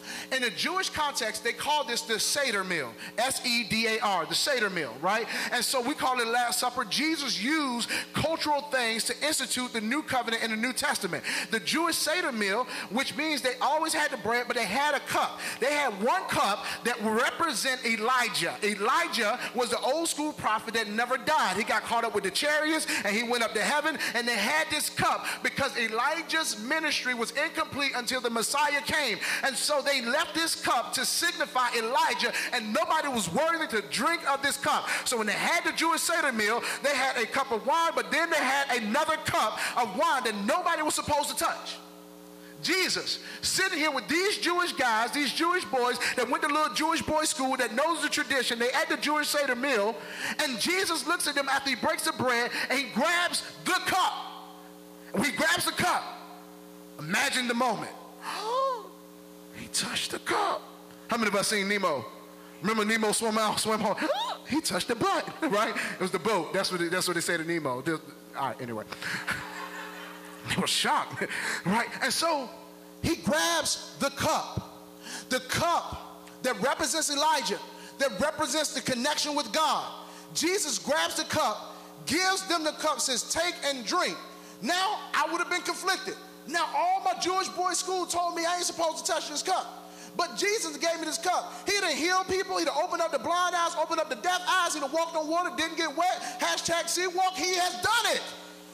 In the Jewish context, they call this the Seder meal, S E D A R, the Seder meal, right? And so we call it Last Supper. Jesus used cultural things to institute the new covenant in the New Testament. The Jewish Seder meal, which means they always had the bread, but they had a cup. They had one cup that would represent Elijah. Elijah was the old school prophet that never died. He got caught up with the chariots and he went up to heaven, and they had this cup because Elijah's ministry was incomplete until the Messiah came. And so they left this cup to signify Elijah, and nobody was worthy to drink of this cup. So when they had the Jewish Seder meal, they had a cup of wine, but then they had another cup of wine that nobody was supposed to touch. Jesus sitting here with these Jewish guys, these Jewish boys that went to little Jewish boy school that knows the tradition. They at the Jewish Seder meal, and Jesus looks at them after he breaks the bread and he grabs the cup. When he grabs the cup, imagine the moment. He touched the cup. How many of us seen Nemo? Remember Nemo swam out, swam home? He touched the butt, right? It was the boat. That's what, it, that's what they say to Nemo. All right, anyway. They were shocked, right? And so he grabs the cup, the cup that represents Elijah, that represents the connection with God. Jesus grabs the cup, gives them the cup, says, take and drink. Now, I would have been conflicted. Now, all my Jewish boy school told me I ain't supposed to touch this cup. But Jesus gave me this cup. He done healed people. He done opened up the blind eyes, opened up the deaf eyes. He done walked on water, didn't get wet. Hashtag sea walk. He has done it.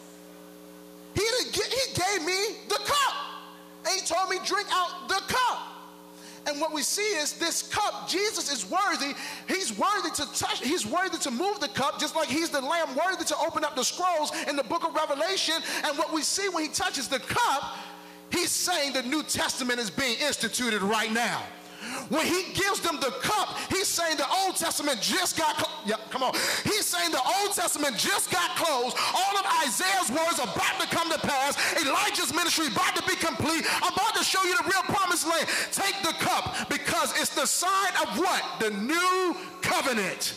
He, didn't, he gave me the cup. And he told me drink out the cup. And what we see is this cup, Jesus is worthy. He's worthy to touch, he's worthy to move the cup, just like he's the lamb worthy to open up the scrolls in the book of Revelation. And what we see when he touches the cup, he's saying the New Testament is being instituted right now. When he gives them the cup, he's saying the Old Testament just got closed. Yeah, come on. He's saying the Old Testament just got closed. All of Isaiah's words are about to come to pass. Elijah's ministry about to be complete. I'm about to show you the real promised land. Take the cup because it's the sign of what? The new covenant.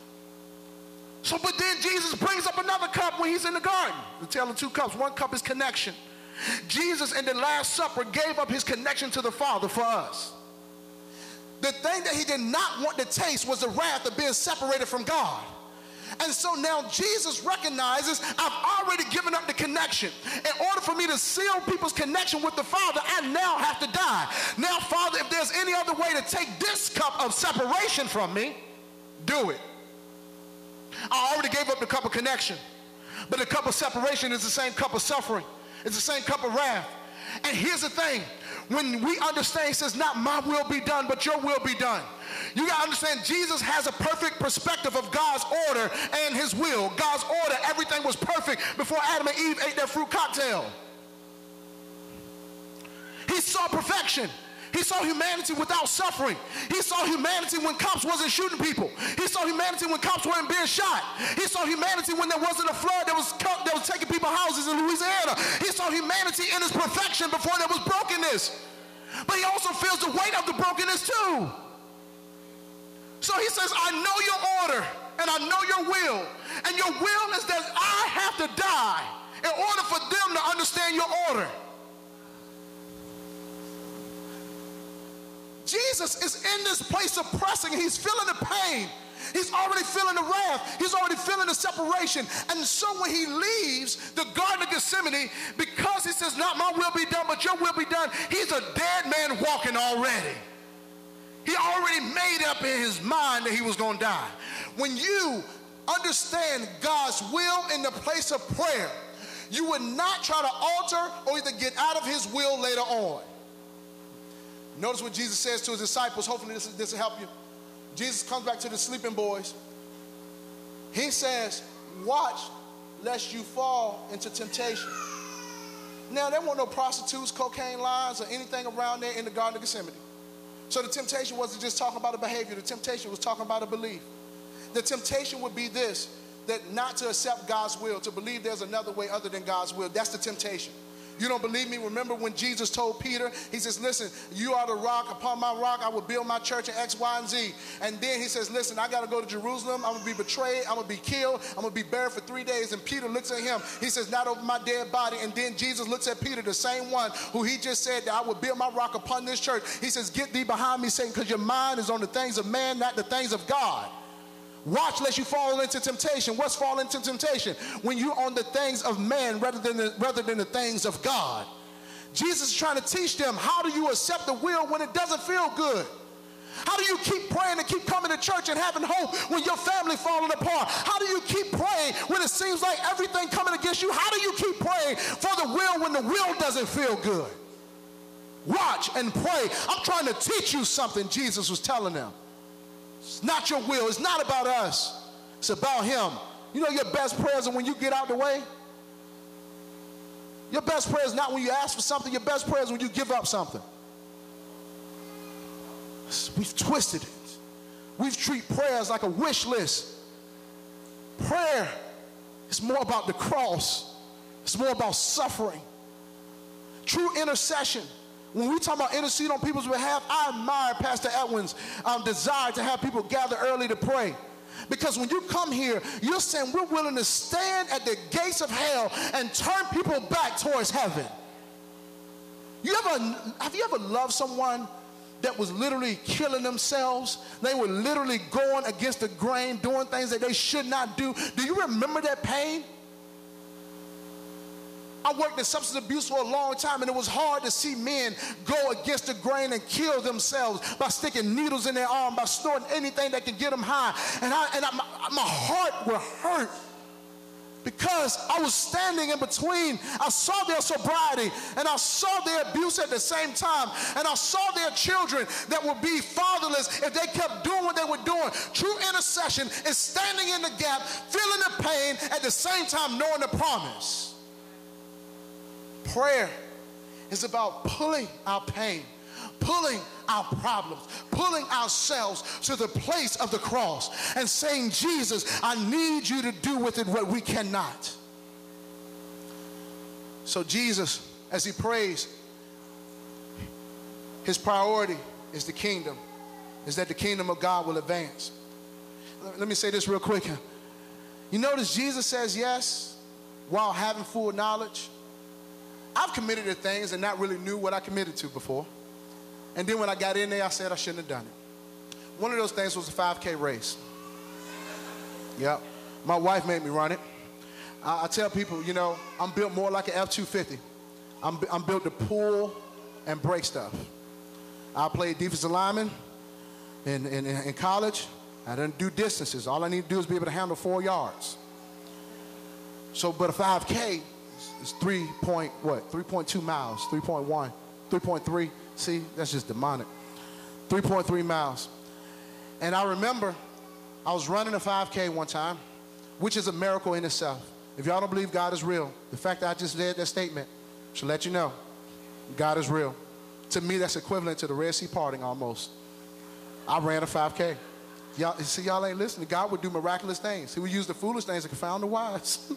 So, but then Jesus brings up another cup when he's in the garden. The tale of two cups. One cup is connection. Jesus in the Last Supper gave up his connection to the Father for us. The thing that he did not want to taste was the wrath of being separated from God. And so now Jesus recognizes, I've already given up the connection. In order for me to seal people's connection with the Father, I now have to die. Now, Father, if there's any other way to take this cup of separation from me, do it. I already gave up the cup of connection. But the cup of separation is the same cup of suffering. It's the same cup of wrath. And here's the thing. When we understand, he says, not my will be done, but your will be done. You got to understand, Jesus has a perfect perspective of God's order and his will. God's order, everything was perfect before Adam and Eve ate that fruit cocktail. He saw perfection. He saw humanity without suffering. He saw humanity when cops wasn't shooting people. He saw humanity when cops weren't being shot. He saw humanity when there wasn't a flood that was, that was taking people's houses in Louisiana. He saw humanity in its perfection before there was brokenness. But he also feels the weight of the brokenness too. So he says, I know your order and I know your will. And your will is that I have to die in order for them to understand your order. Jesus is in this place of pressing. He's feeling the pain. He's already feeling the wrath. He's already feeling the separation. And so when he leaves the Garden of Gethsemane, because he says, not my will be done, but your will be done, he's a dead man walking already. He already made up in his mind that he was going to die. When you understand God's will in the place of prayer, you would not try to alter or either get out of his will later on. Notice what Jesus says to his disciples. Hopefully this, this will help you. Jesus comes back to the sleeping boys. He says, watch lest you fall into temptation. Now, there weren't no prostitutes, cocaine lines, or anything around there in the Garden of Gethsemane. So the temptation wasn't just talking about a behavior. The temptation was talking about a belief. The temptation would be this, that not to accept God's will, to believe there's another way other than God's will. That's the temptation. You don't believe me? Remember when Jesus told Peter, he says, listen, you are the rock. Upon my rock, I will build my church in X, Y, and Z. And then he says, listen, I got to go to Jerusalem. I'm going to be betrayed. I'm going to be killed. I'm going to be buried for three days. And Peter looks at him. He says, not over my dead body. And then Jesus looks at Peter, the same one who he just said that I will build my rock upon this church. He says, get thee behind me, Satan, because your mind is on the things of man, not the things of God. Watch lest you fall into temptation. What's fall into temptation? When you're on the things of man rather than the, rather than the things of God. Jesus is trying to teach them, how do you accept the will when it doesn't feel good? How do you keep praying and keep coming to church and having hope when your family falling apart? How do you keep praying when it seems like everything coming against you? How do you keep praying for the will when the will doesn't feel good? Watch and pray. I'm trying to teach you something, Jesus was telling them. It's not your will. It's not about us. It's about him. You know your best prayers are when you get out the way? Your best prayer is not when you ask for something. Your best prayer is when you give up something. We've twisted it. We've treated prayers like a wish list. Prayer is more about the cross. It's more about suffering. True intercession. When we talk about intercede on people's behalf, I admire Pastor Edwin's um, desire to have people gather early to pray. Because when you come here, you're saying we're willing to stand at the gates of hell and turn people back towards heaven. You ever, have you ever loved someone that was literally killing themselves? They were literally going against the grain, doing things that they should not do. Do you remember that pain? I worked in substance abuse for a long time, and it was hard to see men go against the grain and kill themselves by sticking needles in their arm, by snorting anything that could get them high. And, I, and I, my, my heart would hurt because I was standing in between. I saw their sobriety, and I saw their abuse at the same time, and I saw their children that would be fatherless if they kept doing what they were doing. True intercession is standing in the gap, feeling the pain, at the same time knowing the promise. Prayer is about pulling our pain, pulling our problems, pulling ourselves to the place of the cross and saying, Jesus, I need you to do with it what we cannot. So Jesus, as he prays, his priority is the kingdom, is that the kingdom of God will advance. Let me say this real quick. You notice Jesus says yes while having full knowledge. I've committed to things and not really knew what I committed to before. And then when I got in there, I said I shouldn't have done it. One of those things was a five K race. Yep. My wife made me run it. I, I tell people, you know, I'm built more like an F two fifty. I'm, I'm built to pull and break stuff. I played defensive lineman in, in, in college. I didn't do distances. All I need to do is be able to handle four yards. So, but a five K, it's three point what? three point two miles, three point one, three point three. See, that's just demonic. three point three miles. And I remember I was running a five K one time, which is a miracle in itself. If y'all don't believe God is real, the fact that I just read that statement should let you know God is real. To me, that's equivalent to the Red Sea parting almost. I ran a five K. Y'all, see, y'all ain't listening. God would do miraculous things. He would use the foolish things to confound the wise.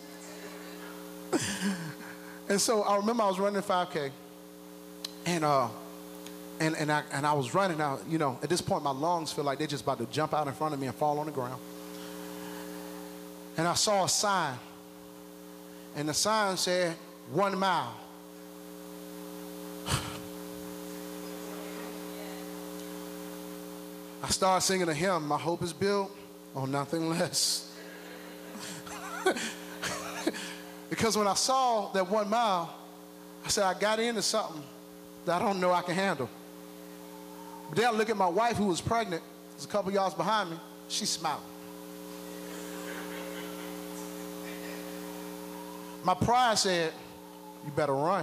And so I remember I was running five K, and uh, and and I and I was running out. You know, at this point my lungs feel like they're just about to jump out in front of me and fall on the ground. And I saw a sign, and the sign said one mile. I started singing a hymn. My hope is built on nothing less. Because when I saw that one mile, I said, I got into something that I don't know I can handle. But then I look at my wife, who was pregnant, was a couple yards behind me. She smiled. My pride said, you better run.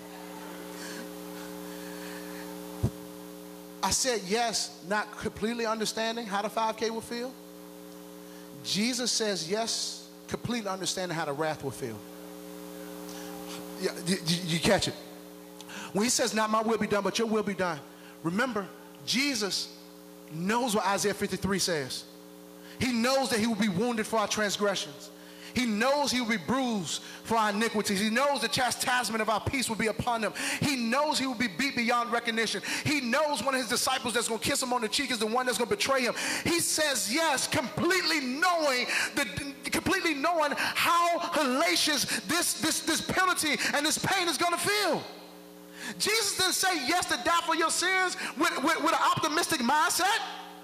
I said yes, not completely understanding how the five K would feel. Jesus says yes, completely understanding how the wrath will feel. You, you, you catch it? When he says, not my will be done, but your will be done. Remember, Jesus knows what Isaiah fifty-three says. He knows that he will be wounded for our transgressions. He knows he will be bruised for our iniquities. He knows the chastisement of our peace will be upon him. He knows he will be beat beyond recognition. He knows one of his disciples that's going to kiss him on the cheek is the one that's going to betray him. He says yes, completely knowing the completely knowing how hellacious this, this, this penalty and this pain is going to feel. Jesus didn't say yes to die for your sins with, with, with an optimistic mindset.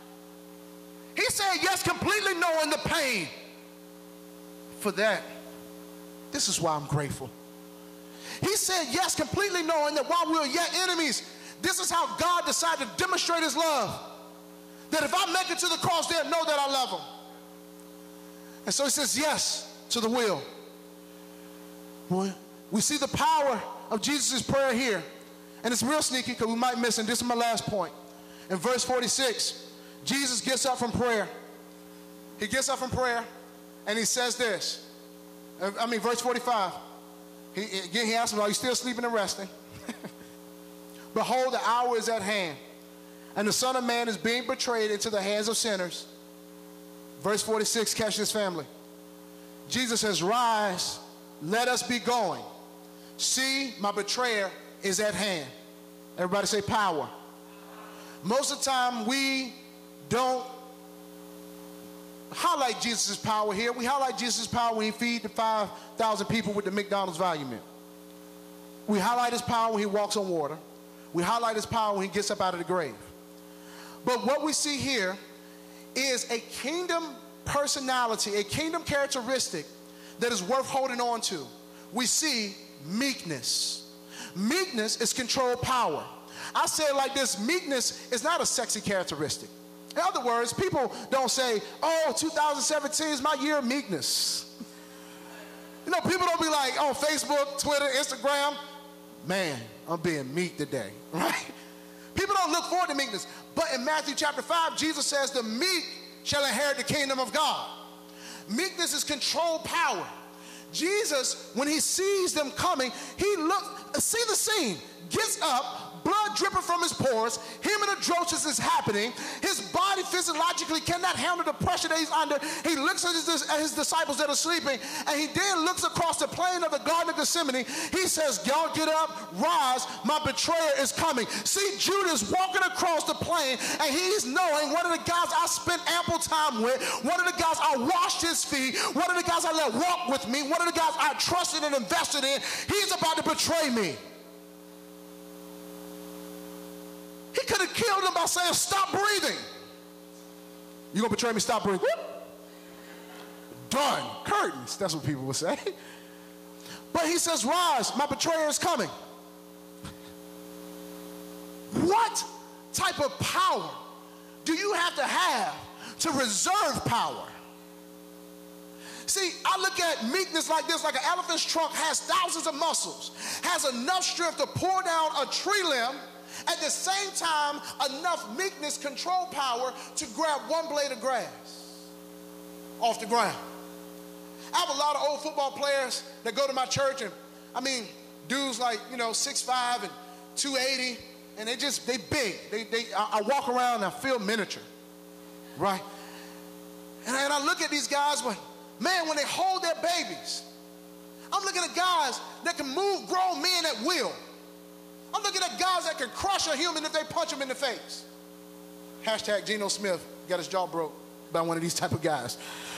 He said yes, completely knowing the pain. For that, this is why I'm grateful. He said yes, completely knowing that while we were yet enemies, this is how God decided to demonstrate his love. That if I make it to the cross, they'll know that I love them. And so he says yes to the will. Boy, we see the power of Jesus' prayer here. And it's real sneaky because we might miss it. This is my last point. In verse forty-six, Jesus gets up from prayer. He gets up from prayer and he says this. I mean, verse forty-five. He, again, he asks him, are you still sleeping and resting? Behold, the hour is at hand, and the Son of Man is being betrayed into the hands of sinners. Verse forty-six, catch this, family. Jesus says, rise, let us be going. See, my betrayer is at hand. Everybody say power. Most of the time, we don't highlight Jesus' power here. We highlight Jesus' power when he feed the five thousand people with the McDonald's value meal. We highlight his power when he walks on water. We highlight his power when he gets up out of the grave. But what we see here is a kingdom personality, a kingdom characteristic that is worth holding on to. We see meekness. Meekness is controlled power. I say it like this, meekness is not a sexy characteristic. In other words, people don't say, oh, two thousand seventeen is my year of meekness. You know, people don't be like on Facebook, Twitter, Instagram, man, I'm being meek today, right? People don't look forward to meekness. But in Matthew chapter five, Jesus says, the meek shall inherit the kingdom of God. Meekness is controlled power. Jesus, when he sees them coming, he looks, see the scene, gets up, blood dripping from his pores, hematidrosis is happening, his body physiologically cannot handle the pressure that he's under. He looks at his, at his disciples that are sleeping, and he then looks across the plain of the Garden of Gethsemane. He says, y'all get up, rise, my betrayer is coming. See Judas walking across the plain, and he's knowing one of the guys I spent ample time with, one of the guys I washed his feet, one of the guys I let walk with me, one of the guys I trusted and invested in, he's about to betray me. He could have killed him by saying, stop breathing. You gonna betray me, stop breathing. Whoop. Done. Curtains, that's what people would say. But he says, rise, my betrayer is coming. What type of power do you have to have to reserve power? See, I look at meekness like this, like an elephant's trunk has thousands of muscles, has enough strength to pour down a tree limb, at the same time, enough meekness, control power to grab one blade of grass off the ground. I have a lot of old football players that go to my church, and I mean, dudes like, you know, six five and two eighty, and they just, they big. They, they, I, I walk around and I feel miniature, right? And, and I look at these guys, when, man, when they hold their babies, I'm looking at guys that can move grown men at will. I'm looking at guys that can crush a human if they punch him in the face. Hashtag Geno Smith got his jaw broke by one of these type of guys.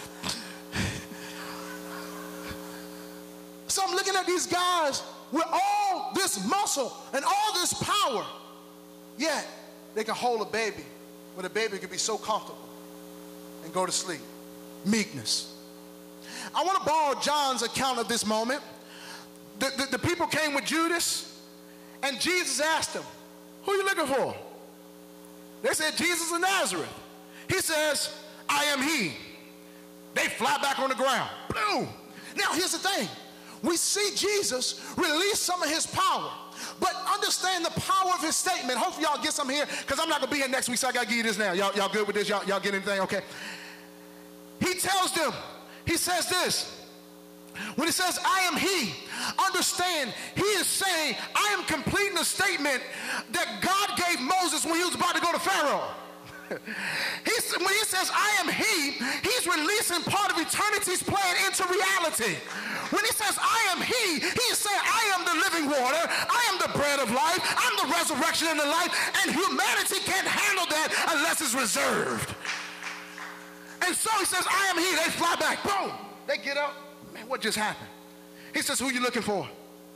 So I'm looking at these guys with all this muscle and all this power, yet they can hold a baby when a baby can be so comfortable and go to sleep. Meekness. I want to borrow John's account of this moment. The, the, the people came with Judas, and Jesus asked them, who are you looking for? They said, Jesus of Nazareth. He says, I am he. They fly back on the ground. Boom. Now here's the thing. We see Jesus release some of his power, but understand the power of his statement. Hopefully y'all get some here, because I'm not going to be here next week, so I got to give you this now. Y'all, y'all good with this? Y'all, y'all get anything? Okay. He tells them, he says this. When he says, I am he, understand, he is saying, I am completing a statement that God gave Moses when he was about to go to Pharaoh. He's, when he says, I am he, he's He's releasing part of eternity's plan into reality. When he says, I am he, he is saying, I am the living water, I am the bread of life, I'm the resurrection and the life, and humanity can't handle that unless it's reserved. And so he says, I am he. They fly back. Boom. They get up. Man, what just happened? He says, who are you looking for?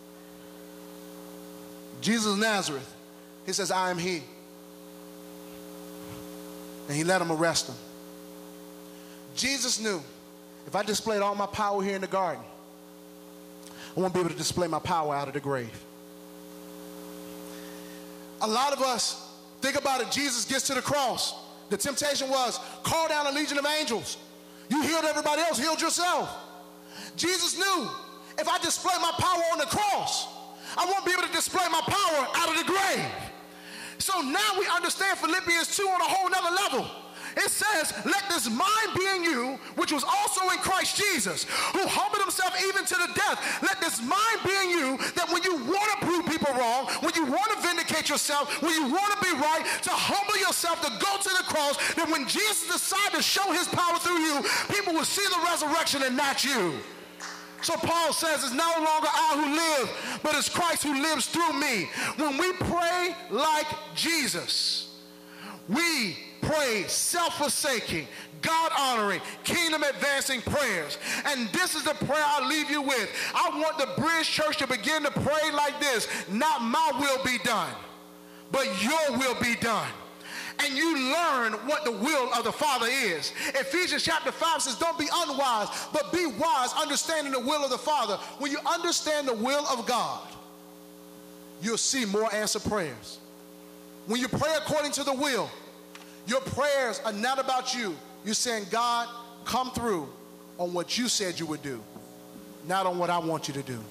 Jesus of Nazareth. He says, I am he. And he let them arrest him. Jesus knew, if I displayed all my power here in the garden, I won't be able to display my power out of the grave. A lot of us think about it. Jesus gets to the cross. The temptation was, call down a legion of angels. You healed everybody else, healed yourself. Jesus knew, if I display my power on the cross, I won't be able to display my power out of the grave. So now we understand Philippians two on a whole nother level. It says, let this mind be in you, which was also in Christ Jesus, who humbled himself even to the death. Let this mind be in you, that when you want to prove people wrong, when you want to vindicate yourself, when you want to be right, to humble yourself, to go to the cross, that when Jesus decided to show his power through you, people will see the resurrection and not you. So Paul says, it's no longer I who live, but it's Christ who lives through me. When we pray like Jesus, we pray self-forsaking, God-honoring, kingdom-advancing prayers. And this is the prayer I'll leave you with. I want the Bridge Church to begin to pray like this. Not my will be done, but your will be done. And you learn what the will of the Father is. Ephesians chapter five says, don't be unwise, but be wise, understanding the will of the Father. When you understand the will of God, you'll see more answered prayers. When you pray according to the will, your prayers are not about you. You're saying, God, come through on what you said you would do, not on what I want you to do.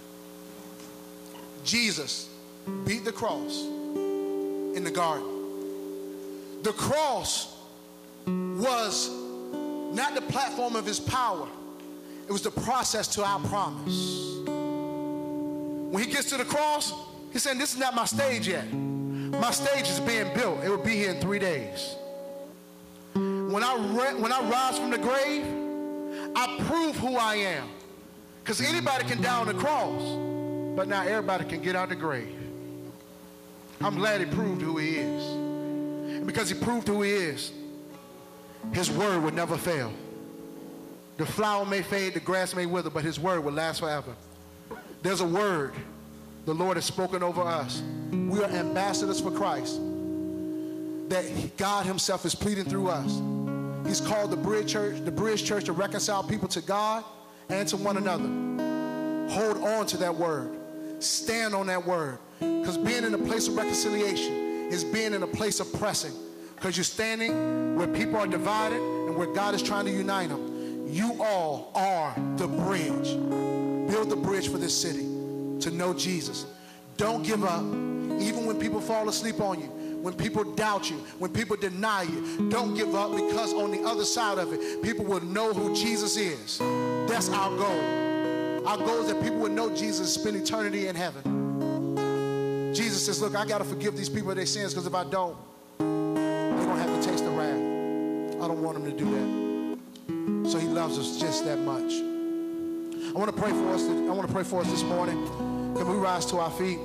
Jesus beat the cross in the garden. The cross was not the platform of his power. It was the process to our promise. When he gets to the cross, he's saying, this is not my stage yet. My stage is being built. It will be here in three days. When I, re- when I rise from the grave, I prove who I am. Because anybody can die on the cross, but not everybody can get out of the grave. I'm glad he proved who he is. And because he proved who he is, his word would never fail. The flower may fade, the grass may wither, but his word will last forever. There's a word the Lord has spoken over us. We are ambassadors for Christ, that God himself is pleading through us. He's called the Bridge Church, the Bridge Church to reconcile people to God and to one another. Hold on to that word. Stand on that word. Because being in a place of reconciliation is being in a place of pressing. Because you're standing where people are divided and where God is trying to unite them. You all are the bridge. Build the bridge for this city to know Jesus. Don't give up, even when people fall asleep on you. When people doubt you, when people deny you, don't give up, because on the other side of it, people will know who Jesus is. That's our goal. Our goal is that people will know Jesus and spend eternity in heaven. Jesus says, look, I got to forgive these people their sins, because if I don't, they're going to have to taste the wrath. I don't want them to do that. So he loves us just that much. I want to pray for us. I want to pray for us this morning. Can we rise to our feet?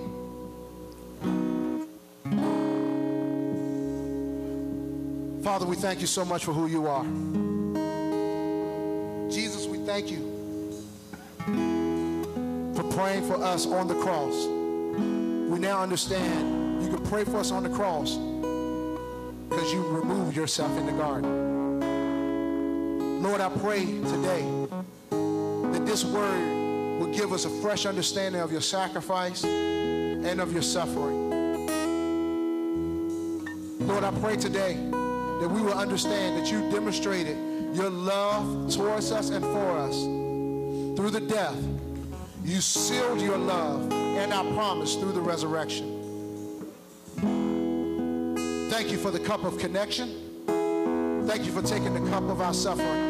Father, we thank you so much for who you are. Jesus, we thank you for praying for us on the cross. We now understand you can pray for us on the cross because you removed yourself in the garden. Lord, I pray today that this word will give us a fresh understanding of your sacrifice and of your suffering. Lord, I pray today that we will understand that you demonstrated your love towards us and for us through the death. You sealed your love and our promise through the resurrection. Thank you for the cup of connection. Thank you for taking the cup of our suffering.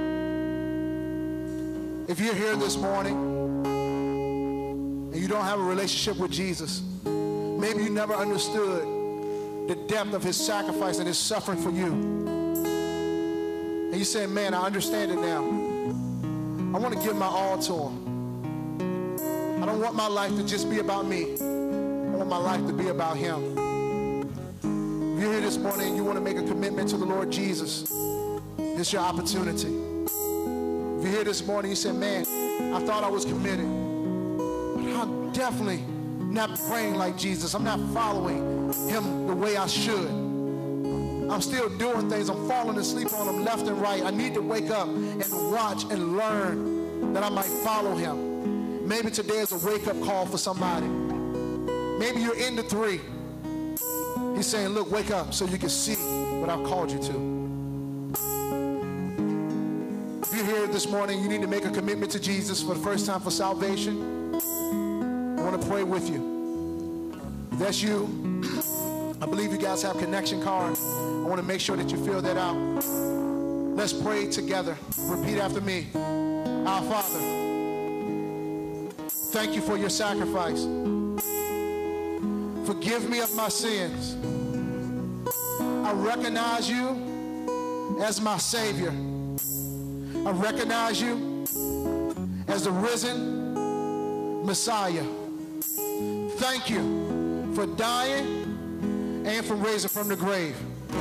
If you're here this morning and you don't have a relationship with Jesus, maybe you never understood the depth of his sacrifice and his suffering for you. and you say, man, I understand it now. I want to give my all to him. I don't want my life to just be about me. I want my life to be about him. If you're here this morning and you want to make a commitment to the Lord Jesus, this is your opportunity. If you're here this morning, you say, man, I thought I was committed, but I'm definitely not praying like Jesus. I'm not following him the way I should. I'm still doing things. I'm falling asleep on him left and right. I need to wake up and watch and learn that I might follow him. Maybe today is a wake-up call for somebody. Maybe you're in the three. He's saying, look, wake up so you can see what I've called you to. If you're here this morning, you need to make a commitment to Jesus for the first time for salvation. I want to pray with you. If that's you, I believe you guys have connection cards. I want to make sure that you fill that out. Let's pray together. Repeat after me. Our Father, thank you for your sacrifice. Forgive me of my sins. I recognize you as my Savior. I recognize you as the risen Messiah. Thank you for dying and for raising from the grave.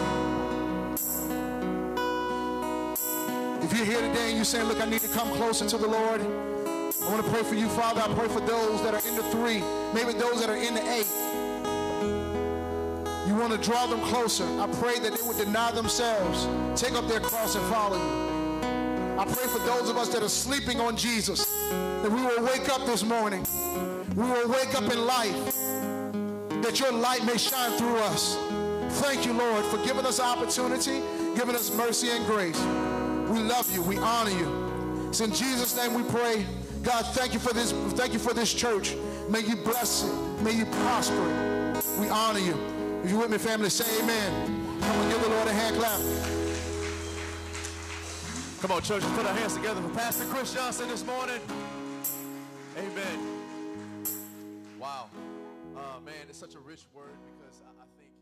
If you're here today and you're saying, look, I need to come closer to the Lord, I want to pray for you, Father. I pray for those that are in the three, maybe those that are in the eight. You want to draw them closer. I pray that they would deny themselves, take up their cross and follow you. I pray for those of us that are sleeping on Jesus, that we will wake up this morning. We will wake up in life, that your light may shine through us. Thank you, Lord, for giving us opportunity, giving us mercy and grace. We love you. We honor you. It's in Jesus' name we pray. God, thank you for this. Thank you for this church. May you bless it. May you prosper it. We honor you. If you're with me, family, say amen. Come on, give the Lord a hand clap. Come on, church, let's put our hands together for Pastor Chris Johnson this morning. Amen. Wow. Uh, man, it's such a rich word because I, I think